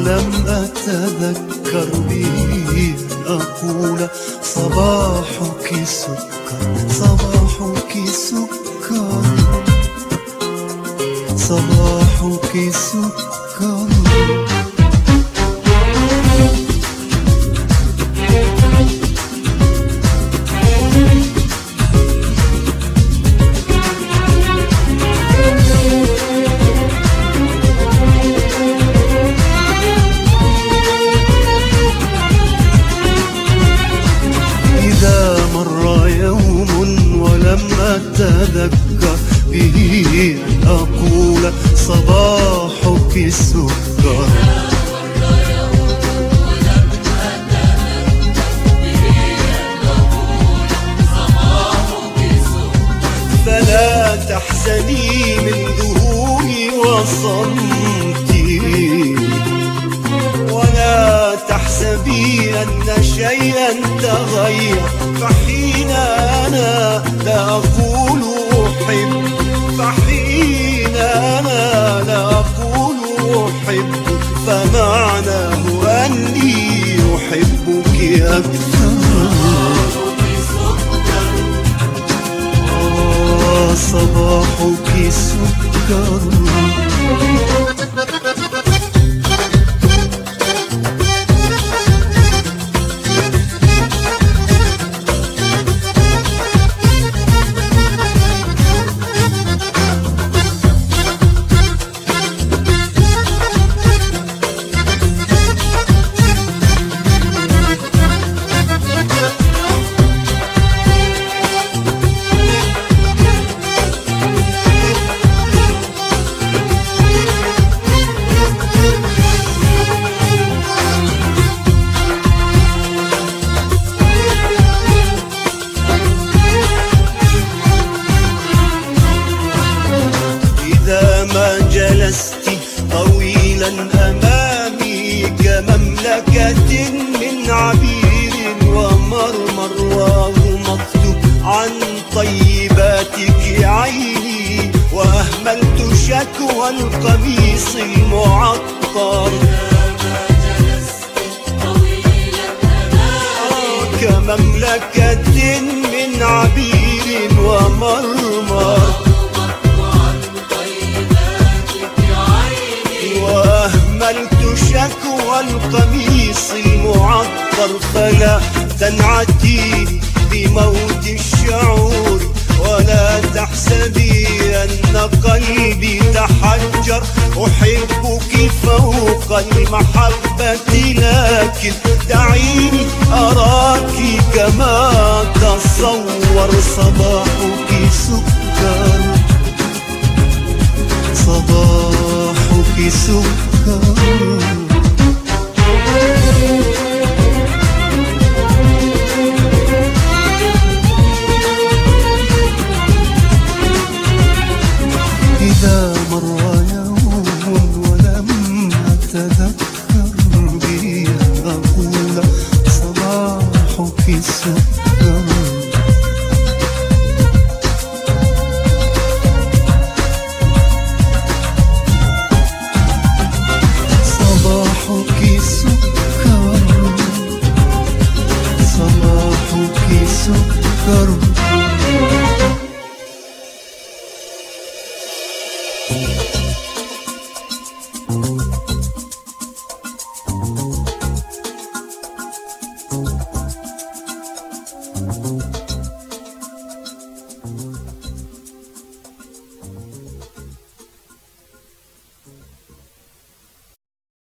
ولم أتذكر به أقول صباحك سكر، صباحك سكر، صباحك سكر. أتذكر به أقول صباحك سكر، فلا تحزني من ذهولي وصمتي، ولا تحسبي أن شيئا تغير، فحين أنا لا أقول أحب، فحين أنا لا أقول أحب، فمعناه أني أحبك أكثر. صباحك سكر. جلست طويلا أمامي كمملكة من عبير ومرمر، وغمضت عن طيباتك عيني، وأهملت شكوى القميص المعطر. كمملكة من عبير ومرمر، وأهملت شكوى القميص المعطر. فلا تنعتي بموت الشعور، ولا تحسبي أن قلبي تحجر، أحبك فوق المحبة، لكن دعيني أراك كما تصور. صباحك سكر، صباحك سكر. إذا مر يوم ولم أتذكر به أقول صباحك سكر، صباحك سكر، صباحك سكر.